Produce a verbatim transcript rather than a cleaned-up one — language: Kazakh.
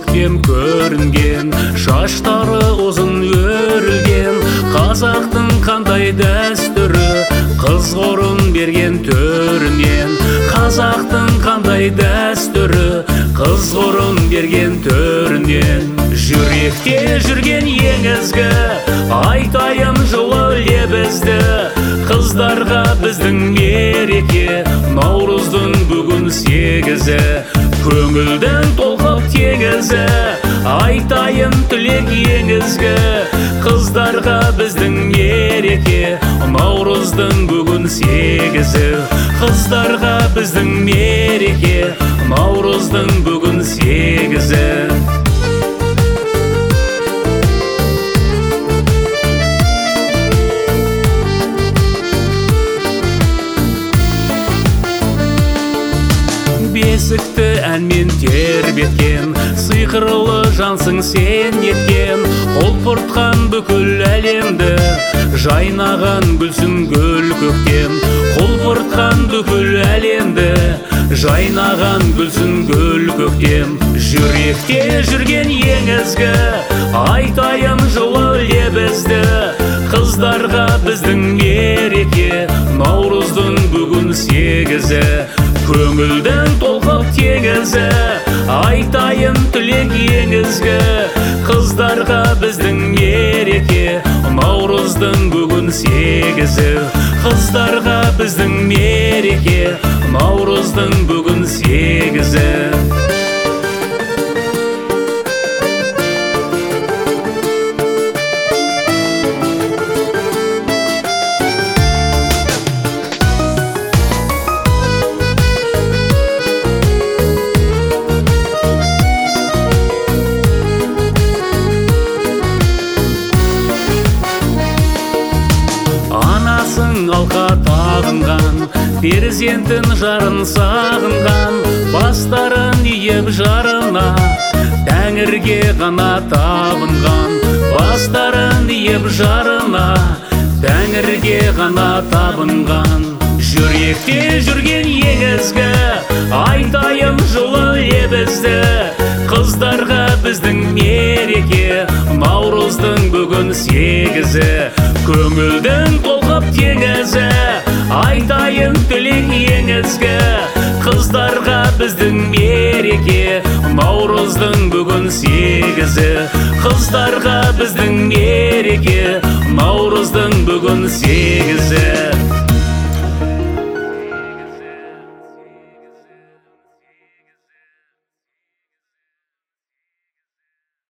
көктем көрінген, шаштары ұзын өрілген. Қазақтың қандай дәстүрі, қыз қорын берген төрінен. Қазақтың қандай дәстүрі, қыз қорын берген төрінен. Жүректе жүрген ең ізгі, айтайын жылы лебізді. Қыздарға біздің мереке, Наурыздың бүгін сегізі. Көңілдің толқып теңізі, айтайын тілек ең ізгі. Қыздарға біздің мереке, Наурыздың бүгін сегізі. Қыздарға біздің мереке, Наурыздың бүгін сегізі. Бесікті әнмен тербеткен, сиқырлы жансың сен еткен. Құлпыртқан бүкіл әлемді, жайнаған гүлсің гүл көктем. Құлпыртқан бүкіл әлемді, жайнаған гүлсің гүл көктем. Жүректе жүрген ең ізгі, айтайын жылы лебізді. Қыздарға біздің мереке, Наурыздың бүгін сегізі. Көңілдің толқып теңізі, айтайын тілек ең ізгі. Қыздарға біздің мереке, Наурыздың бүгін сегізі. Қыздарға біздің мереке, Наурыздың бүгін сегізі. Алқа тағынған, перзентін жарын сағынған. Бастарын иіп жарына, Тәңірге ғана табынған. Бастарын иіп жарына, Тәңірге ғана табынған. Жүректе жүрген ең ізгі, айтайын жылы лебізді. Қыздарға біздің мереке, Наурыздың бүгін сегізі. Көңілдің толқып теңізі, айтайын тілек ең ізгі. Қыздарға біздің мереке, Наурыздың бүгін сегізі. Қыздарға біздің мереке, Наурыздың бүгін сегізі.